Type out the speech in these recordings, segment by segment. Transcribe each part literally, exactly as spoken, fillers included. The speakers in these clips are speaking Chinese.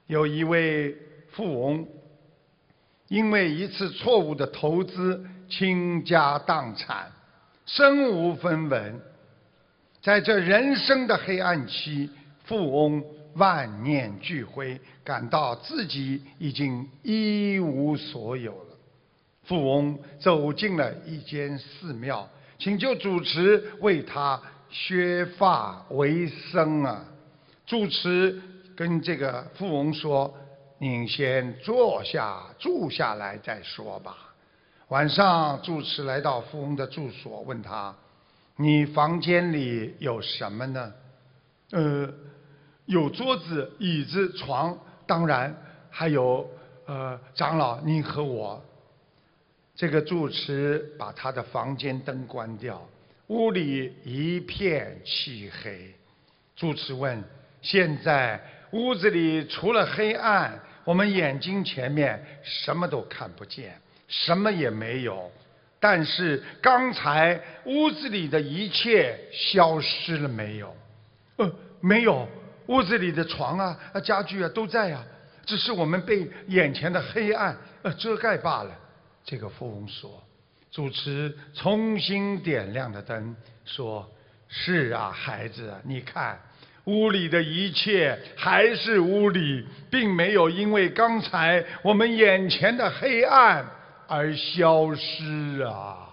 有一位富翁，因为一次错误的投资，倾家荡产，身无分文。在这人生的黑暗期，富翁万念俱灰，感到自己已经一无所有了。富翁走进了一间寺庙，请求主持为他削发为僧啊。主持跟这个富翁说：“您先坐下，住下来再说吧。”晚上，住持来到富翁的住所，问他：“你房间里有什么呢？”“呃，有桌子、椅子、床，当然还有呃，长老您和我。”这个住持把他的房间灯关掉，屋里一片漆黑。住持问：“现在屋子里除了黑暗，我们眼睛前面什么都看不见，什么也没有。但是刚才屋子里的一切消失了没有？”“呃，没有，屋子里的床啊、家具啊都在啊，只是我们被眼前的黑暗呃遮盖罢了。”这个富翁说。主持重新点亮了灯，说：“是啊，孩子，你看。屋里的一切还是屋里，并没有因为刚才我们眼前的黑暗而消失啊。”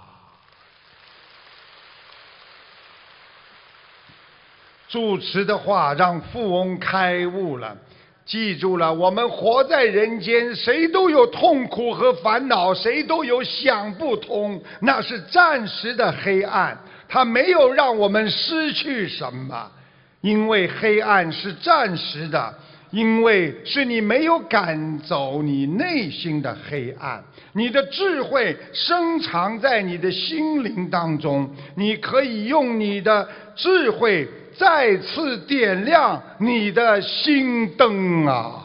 主持的话让富翁开悟了，记住了，我们活在人间，谁都有痛苦和烦恼，谁都有想不通，那是暂时的黑暗，它没有让我们失去什么。因为黑暗是暂时的，因为是你没有赶走你内心的黑暗。你的智慧深藏在你的心灵当中，你可以用你的智慧再次点亮你的心灯啊！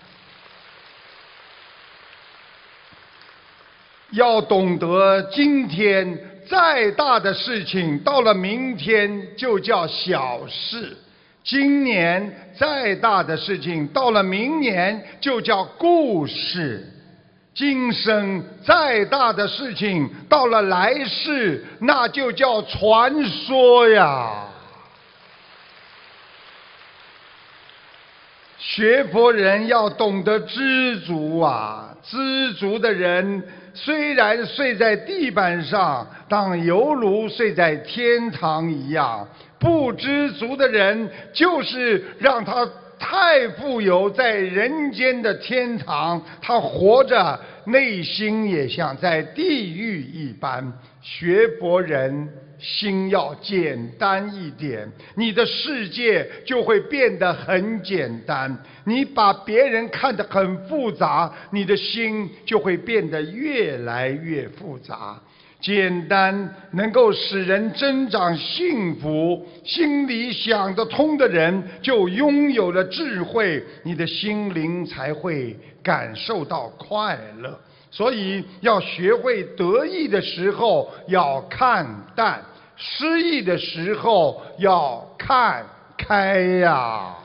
要懂得，今天再大的事情，到了明天就叫小事。今年再大的事情，到了明年就叫故事；今生再大的事情，到了来世那就叫传说呀。学佛人要懂得知足啊！知足的人虽然睡在地板上，但犹如睡在天堂一样。不知足的人，就是让他太富有，在人间的天堂，他活着内心也像在地狱一般。学佛人心要简单一点，你的世界就会变得很简单。你把别人看得很复杂，你的心就会变得越来越复杂。简单能够使人增长幸福，心里想得通的人就拥有了智慧，你的心灵才会感受到快乐。所以要学会得意的时候要看淡，失意的时候要看开呀。